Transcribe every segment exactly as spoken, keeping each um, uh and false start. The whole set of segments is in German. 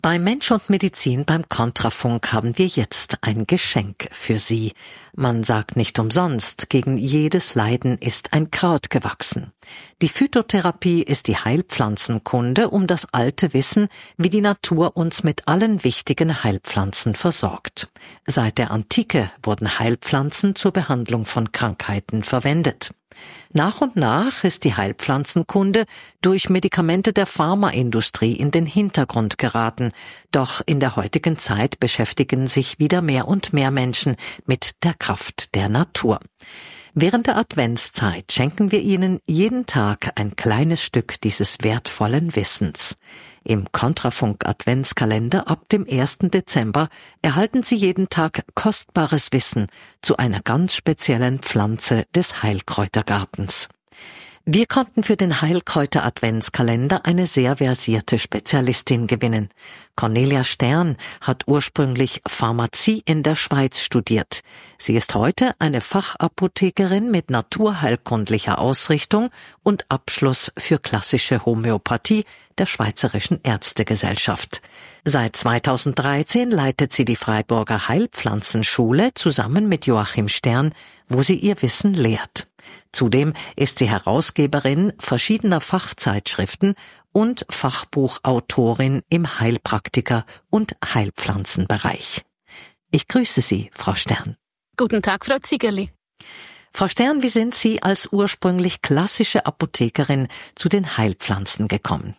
Bei Mensch und Medizin beim Kontrafunk haben wir jetzt ein Geschenk für Sie. Man sagt nicht umsonst, gegen jedes Leiden ist ein Kraut gewachsen. Die Phytotherapie ist die Heilpflanzenkunde um das alte Wissen, wie die Natur uns mit allen wichtigen Heilpflanzen versorgt. Seit der Antike wurden Heilpflanzen zur Behandlung von Krankheiten verwendet. Nach und nach ist die Heilpflanzenkunde durch Medikamente der Pharmaindustrie in den Hintergrund geraten, doch in der heutigen Zeit beschäftigen sich wieder mehr und mehr Menschen mit der Kraft der Natur. Während der Adventszeit schenken wir Ihnen jeden Tag ein kleines Stück dieses wertvollen Wissens. Im Kontrafunk-Adventskalender ab dem ersten Dezember erhalten Sie jeden Tag kostbares Wissen zu einer ganz speziellen Pflanze des Heilkräutergartens. Wir konnten für den Heilkräuter-Adventskalender eine sehr versierte Spezialistin gewinnen. Cornelia Stern hat ursprünglich Pharmazie in der Schweiz studiert. Sie ist heute eine Fachapothekerin mit naturheilkundlicher Ausrichtung und Abschluss für klassische Homöopathie der Schweizerischen Ärztegesellschaft. Seit zweitausenddreizehn leitet sie die Freiburger Heilpflanzenschule zusammen mit Joachim Stern, wo sie ihr Wissen lehrt. Zudem ist sie Herausgeberin verschiedener Fachzeitschriften und Fachbuchautorin im Heilpraktiker- und Heilpflanzenbereich. Ich grüße Sie, Frau Stern. Guten Tag, Frau Ziegerli. Frau Stern, wie sind Sie als ursprünglich klassische Apothekerin zu den Heilpflanzen gekommen?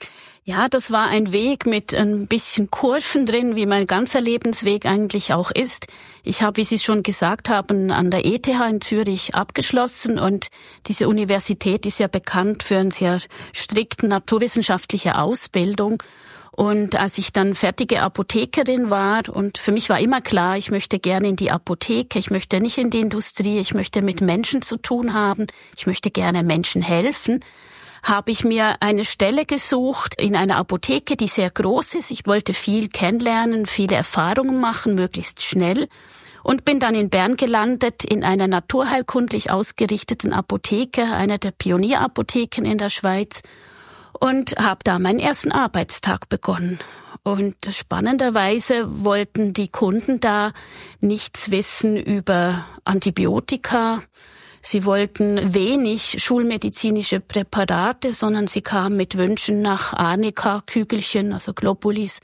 Ja, das war ein Weg mit ein bisschen Kurven drin, wie mein ganzer Lebensweg eigentlich auch ist. Ich habe, wie Sie schon gesagt haben, an der E T H in Zürich abgeschlossen und diese Universität ist ja bekannt für eine sehr strikte naturwissenschaftliche Ausbildung. Und als ich dann fertige Apothekerin war und für mich war immer klar, ich möchte gerne in die Apotheke, ich möchte nicht in die Industrie, ich möchte mit Menschen zu tun haben, ich möchte gerne Menschen helfen, habe ich mir eine Stelle gesucht in einer Apotheke, die sehr groß ist. Ich wollte viel kennenlernen, viele Erfahrungen machen, möglichst schnell und bin dann in Bern gelandet in einer naturheilkundlich ausgerichteten Apotheke, einer der Pionierapotheken in der Schweiz und habe da meinen ersten Arbeitstag begonnen. Und spannenderweise wollten die Kunden da nichts wissen über Antibiotika. Sie wollten wenig schulmedizinische Präparate, sondern sie kamen mit Wünschen nach Arnika-Kügelchen, also Globulis.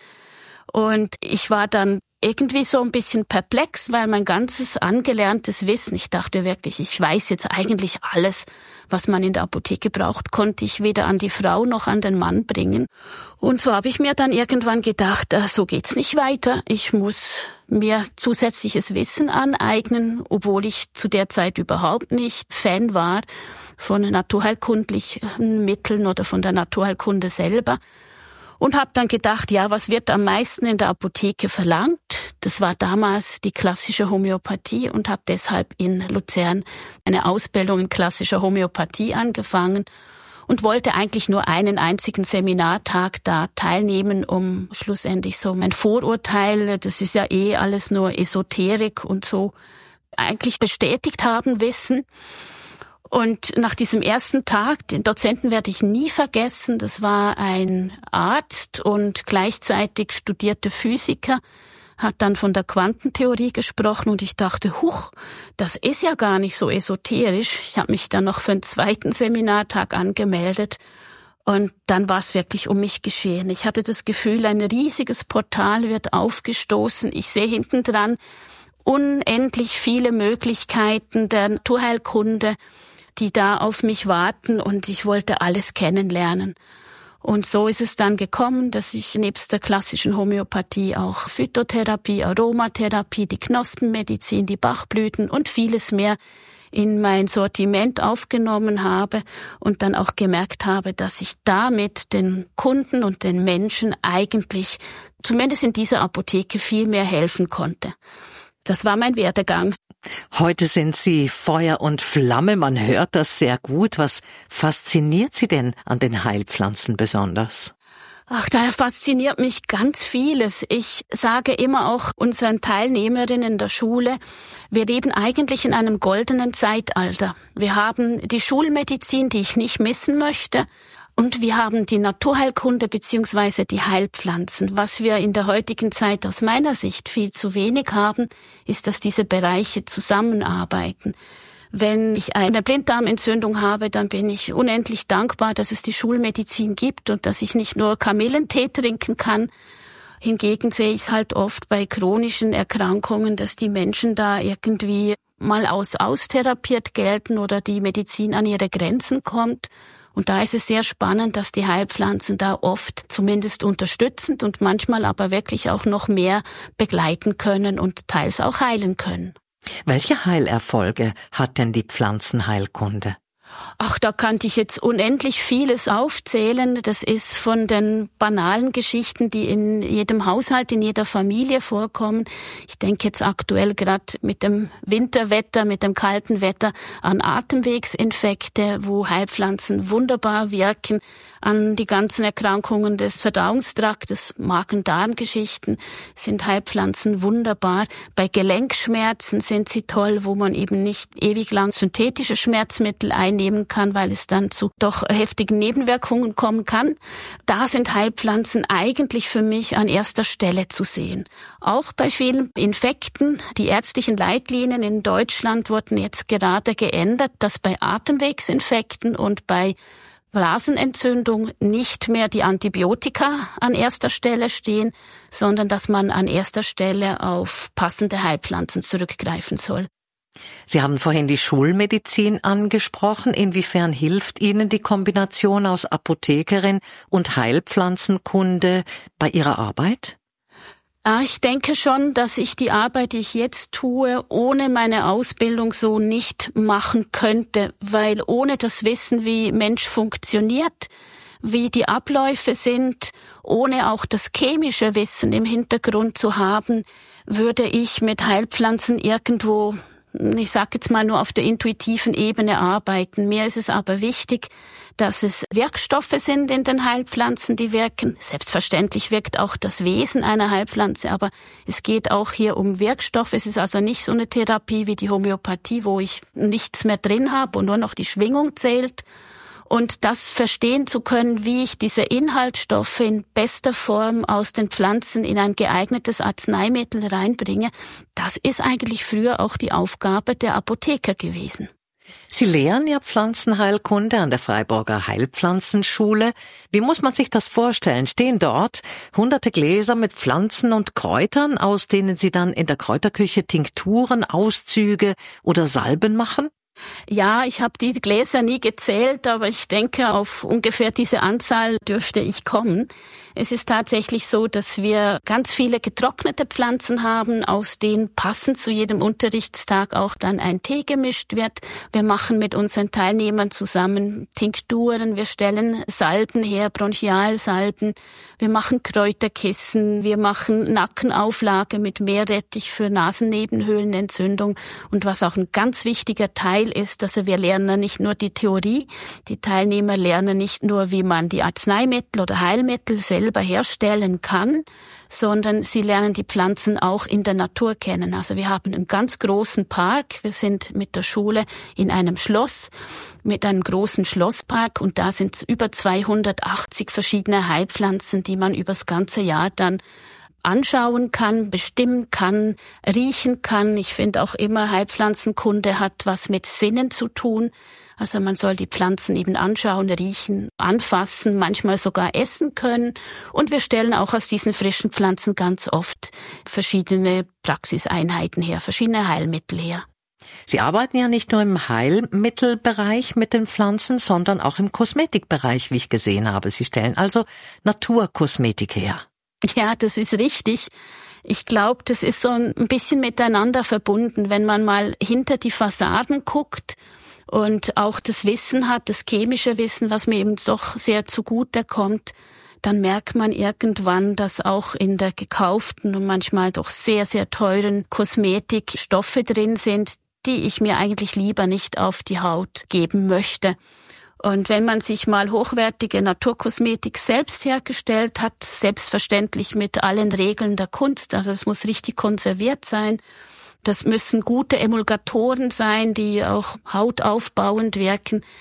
Und ich war dann irgendwie so ein bisschen perplex, weil mein ganzes angelerntes Wissen, ich dachte wirklich, ich weiß jetzt eigentlich alles, was man in der Apotheke braucht, konnte ich weder an die Frau noch an den Mann bringen. Und so habe ich mir dann irgendwann gedacht, so geht's nicht weiter. Ich muss mir zusätzliches Wissen aneignen, obwohl ich zu der Zeit überhaupt nicht Fan war von naturheilkundlichen Mitteln oder von der Naturheilkunde selber. Und habe dann gedacht, ja, was wird am meisten in der Apotheke verlangt? Das war damals die klassische Homöopathie und habe deshalb in Luzern eine Ausbildung in klassischer Homöopathie angefangen und wollte eigentlich nur einen einzigen Seminartag da teilnehmen, um schlussendlich so mein Vorurteil, das ist ja eh alles nur Esoterik und so, eigentlich bestätigt haben Wissen. Und nach diesem ersten Tag, den Dozenten werde ich nie vergessen, das war ein Arzt und gleichzeitig studierte Physiker, hat dann von der Quantentheorie gesprochen und ich dachte, huch, das ist ja gar nicht so esoterisch. Ich habe mich dann noch für einen zweiten Seminartag angemeldet und dann war es wirklich um mich geschehen. Ich hatte das Gefühl, ein riesiges Portal wird aufgestoßen. Ich sehe hinten dran unendlich viele Möglichkeiten der Naturheilkunde, die da auf mich warten und ich wollte alles kennenlernen. Und so ist es dann gekommen, dass ich nebst der klassischen Homöopathie auch Phytotherapie, Aromatherapie, die Knospenmedizin, die Bachblüten und vieles mehr in mein Sortiment aufgenommen habe und dann auch gemerkt habe, dass ich damit den Kunden und den Menschen eigentlich, zumindest in dieser Apotheke, viel mehr helfen konnte. Das war mein Werdegang. Heute sind Sie Feuer und Flamme, man hört das sehr gut. Was fasziniert Sie denn an den Heilpflanzen besonders? Ach, da fasziniert mich ganz vieles. Ich sage immer auch unseren Teilnehmerinnen der Schule, wir leben eigentlich in einem goldenen Zeitalter. Wir haben die Schulmedizin, die ich nicht missen möchte, Und wir haben die Naturheilkunde beziehungsweise die Heilpflanzen. Was wir in der heutigen Zeit aus meiner Sicht viel zu wenig haben, ist, dass diese Bereiche zusammenarbeiten. Wenn ich eine Blinddarmentzündung habe, dann bin ich unendlich dankbar, dass es die Schulmedizin gibt und dass ich nicht nur Kamillentee trinken kann. Hingegen sehe ich es halt oft bei chronischen Erkrankungen, dass die Menschen da irgendwie mal aus austherapiert gelten oder die Medizin an ihre Grenzen kommt. Und da ist es sehr spannend, dass die Heilpflanzen da oft zumindest unterstützend und manchmal aber wirklich auch noch mehr begleiten können und teils auch heilen können. Welche Heilerfolge hat denn die Pflanzenheilkunde? Ach, da könnte ich jetzt unendlich vieles aufzählen. Das ist von den banalen Geschichten, die in jedem Haushalt, in jeder Familie vorkommen. Ich denke jetzt aktuell gerade mit dem Winterwetter, mit dem kalten Wetter an Atemwegsinfekte, wo Heilpflanzen wunderbar wirken, an die ganzen Erkrankungen des Verdauungstraktes, Magen-Darm-Geschichten sind Heilpflanzen wunderbar. Bei Gelenkschmerzen sind sie toll, wo man eben nicht ewig lang synthetische Schmerzmittel einnehmen kann, weil es dann zu doch heftigen Nebenwirkungen kommen kann. Da sind Heilpflanzen eigentlich für mich an erster Stelle zu sehen. Auch bei vielen Infekten, die ärztlichen Leitlinien in Deutschland wurden jetzt gerade geändert, dass bei Atemwegsinfekten und bei Blasenentzündung nicht mehr die Antibiotika an erster Stelle stehen, sondern dass man an erster Stelle auf passende Heilpflanzen zurückgreifen soll. Sie haben vorhin die Schulmedizin angesprochen. Inwiefern hilft Ihnen die Kombination aus Apothekerin und Heilpflanzenkunde bei Ihrer Arbeit? Ich denke schon, dass ich die Arbeit, die ich jetzt tue, ohne meine Ausbildung so nicht machen könnte, weil ohne das Wissen, wie Mensch funktioniert, wie die Abläufe sind, ohne auch das chemische Wissen im Hintergrund zu haben, würde ich mit Heilpflanzen irgendwo, ich sage jetzt mal, nur auf der intuitiven Ebene arbeiten. Mir ist es aber wichtig, dass es Wirkstoffe sind in den Heilpflanzen, die wirken. Selbstverständlich wirkt auch das Wesen einer Heilpflanze, aber es geht auch hier um Wirkstoffe. Es ist also nicht so eine Therapie wie die Homöopathie, wo ich nichts mehr drin habe und nur noch die Schwingung zählt. Und das verstehen zu können, wie ich diese Inhaltsstoffe in bester Form aus den Pflanzen in ein geeignetes Arzneimittel reinbringe, das ist eigentlich früher auch die Aufgabe der Apotheker gewesen. Sie lehren ja Pflanzenheilkunde an der Freiburger Heilpflanzenschule. Wie muss man sich das vorstellen? Stehen dort hunderte Gläser mit Pflanzen und Kräutern, aus denen Sie dann in der Kräuterküche Tinkturen, Auszüge oder Salben machen? Ja, ich habe die Gläser nie gezählt, aber ich denke, auf ungefähr diese Anzahl dürfte ich kommen. Es ist tatsächlich so, dass wir ganz viele getrocknete Pflanzen haben, aus denen passend zu jedem Unterrichtstag auch dann ein Tee gemischt wird. Wir machen mit unseren Teilnehmern zusammen Tinkturen, wir stellen Salben her, Bronchialsalben, wir machen Kräuterkissen, wir machen Nackenauflage mit Meerrettich für Nasennebenhöhlenentzündung. Und was auch ein ganz wichtiger Teil ist, dass wir lernen nicht nur die Theorie, die Teilnehmer lernen nicht nur, wie man die Arzneimittel oder Heilmittel selber herstellen kann, sondern sie lernen die Pflanzen auch in der Natur kennen. Also wir haben einen ganz großen Park. Wir sind mit der Schule in einem Schloss, mit einem großen Schlosspark, und da sind über zweihundertachtzig verschiedene Heilpflanzen, die man übers ganze Jahr dann anschauen kann, bestimmen kann, riechen kann. Ich finde auch immer, Heilpflanzenkunde hat was mit Sinnen zu tun. Also man soll die Pflanzen eben anschauen, riechen, anfassen, manchmal sogar essen können. Und wir stellen auch aus diesen frischen Pflanzen ganz oft verschiedene Praxiseinheiten her, verschiedene Heilmittel her. Sie arbeiten ja nicht nur im Heilmittelbereich mit den Pflanzen, sondern auch im Kosmetikbereich, wie ich gesehen habe. Sie stellen also Naturkosmetik her. Ja, das ist richtig. Ich glaube, das ist so ein bisschen miteinander verbunden, wenn man mal hinter die Fassaden guckt und auch das Wissen hat, das chemische Wissen, was mir eben doch sehr zugute kommt, dann merkt man irgendwann, dass auch in der gekauften und manchmal doch sehr, sehr teuren Kosmetik Stoffe drin sind, die ich mir eigentlich lieber nicht auf die Haut geben möchte. Und wenn man sich mal hochwertige Naturkosmetik selbst hergestellt hat, selbstverständlich mit allen Regeln der Kunst, also es muss richtig konserviert sein, das müssen gute Emulgatoren sein, die auch hautaufbauend wirken.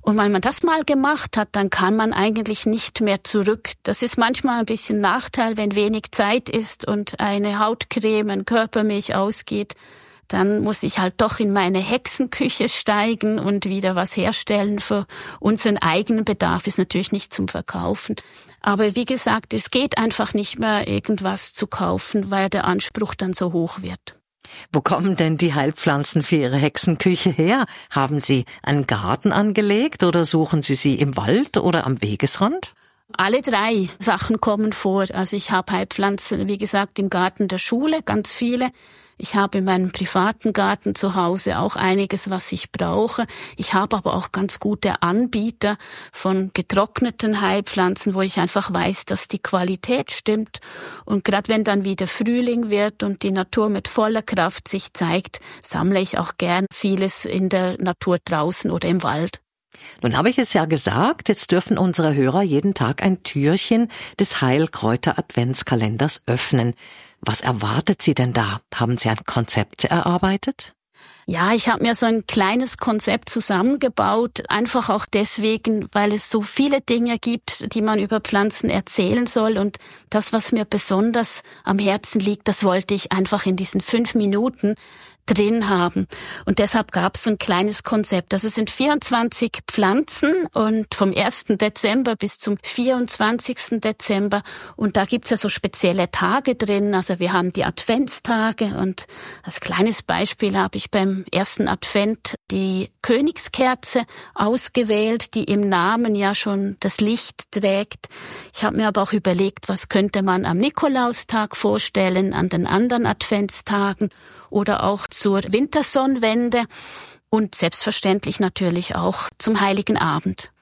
Und wenn man das mal gemacht hat, dann kann man eigentlich nicht mehr zurück. Das ist manchmal ein bisschen Nachteil, wenn wenig Zeit ist und eine Hautcreme, ein Körpermilch ausgeht. Dann muss ich halt doch in meine Hexenküche steigen und wieder was herstellen für unseren eigenen Bedarf. Ist natürlich nicht zum Verkaufen. Aber wie gesagt, es geht einfach nicht mehr, irgendwas zu kaufen, weil der Anspruch dann so hoch wird. Wo kommen denn die Heilpflanzen für Ihre Hexenküche her? Haben Sie einen Garten angelegt oder suchen Sie sie im Wald oder am Wegesrand? Alle drei Sachen kommen vor. Also ich habe Heilpflanzen, wie gesagt, im Garten der Schule, ganz viele. Ich habe in meinem privaten Garten zu Hause auch einiges, was ich brauche. Ich habe aber auch ganz gute Anbieter von getrockneten Heilpflanzen, wo ich einfach weiß, dass die Qualität stimmt. Und gerade wenn dann wieder Frühling wird und die Natur mit voller Kraft sich zeigt, sammle ich auch gern vieles in der Natur draußen oder im Wald. Nun habe ich es ja gesagt, jetzt dürfen unsere Hörer jeden Tag ein Türchen des Heilkräuter-Adventskalenders öffnen. Was erwartet Sie denn da? Haben Sie ein Konzept erarbeitet? Ja, ich habe mir so ein kleines Konzept zusammengebaut, einfach auch deswegen, weil es so viele Dinge gibt, die man über Pflanzen erzählen soll. Und das, was mir besonders am Herzen liegt, das wollte ich einfach in diesen fünf Minuten drin haben. Und deshalb gab es so ein kleines Konzept. Das sind vierundzwanzig Pflanzen und vom ersten Dezember bis zum vierundzwanzigsten Dezember. Und da gibt's ja so spezielle Tage drin. Also wir haben die Adventstage und als kleines Beispiel habe ich beim ersten Advent die Königskerze ausgewählt, die im Namen ja schon das Licht trägt. Ich habe mir aber auch überlegt, was könnte man am Nikolaustag vorstellen, an den anderen Adventstagen oder auch zur Wintersonnenwende und selbstverständlich natürlich auch zum Heiligen Abend.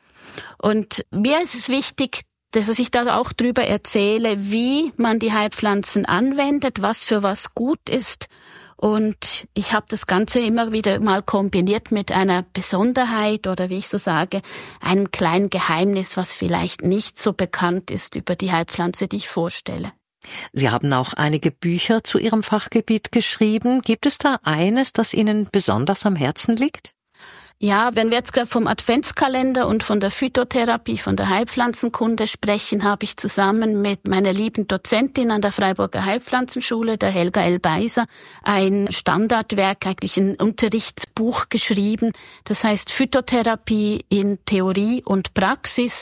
Und mir ist es wichtig, dass ich da auch drüber erzähle, wie man die Heilpflanzen anwendet, was für was gut ist. Und ich habe das Ganze immer wieder mal kombiniert mit einer Besonderheit oder wie ich so sage, einem kleinen Geheimnis, was vielleicht nicht so bekannt ist über die Heilpflanze, die ich vorstelle. Sie haben auch einige Bücher zu Ihrem Fachgebiet geschrieben. Gibt es da eines, das Ihnen besonders am Herzen liegt? Ja, wenn wir jetzt gerade vom Adventskalender und von der Phytotherapie, von der Heilpflanzenkunde sprechen, habe ich zusammen mit meiner lieben Dozentin an der Freiburger Heilpflanzenschule, der Helga L. Beiser, ein Standardwerk, eigentlich ein Unterrichtsbuch geschrieben. Das heißt Phytotherapie in Theorie und Praxis,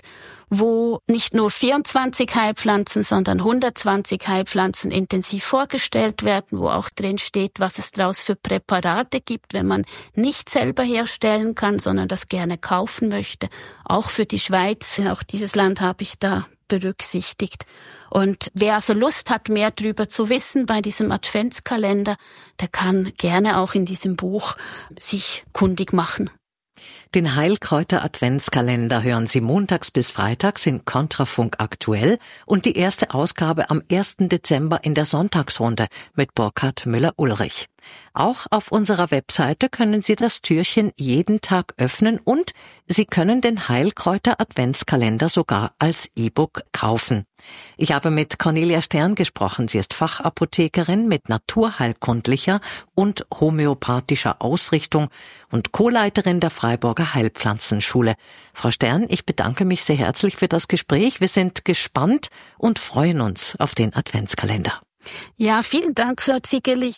wo nicht nur vierundzwanzig Heilpflanzen, sondern hundertzwanzig Heilpflanzen intensiv vorgestellt werden, wo auch drin steht, was es daraus für Präparate gibt, wenn man nicht selber herstellen kann, sondern das gerne kaufen möchte. Auch für die Schweiz, auch dieses Land habe ich da berücksichtigt. Und wer also Lust hat, mehr darüber zu wissen bei diesem Adventskalender, der kann gerne auch in diesem Buch sich kundig machen. Den Heilkräuter-Adventskalender hören Sie montags bis freitags in Kontrafunk aktuell und die erste Ausgabe am ersten Dezember in der Sonntagsrunde mit Burkhard Müller-Ulrich. Auch auf unserer Webseite können Sie das Türchen jeden Tag öffnen und Sie können den Heilkräuter-Adventskalender sogar als E-Book kaufen. Ich habe mit Cornelia Stern gesprochen. Sie ist Fachapothekerin mit naturheilkundlicher und homöopathischer Ausrichtung und Co-Leiterin der Freiburger Heilpflanzenschule. Frau Stern, ich bedanke mich sehr herzlich für das Gespräch. Wir sind gespannt und freuen uns auf den Adventskalender. Ja, vielen Dank, Frau Ziegerlich.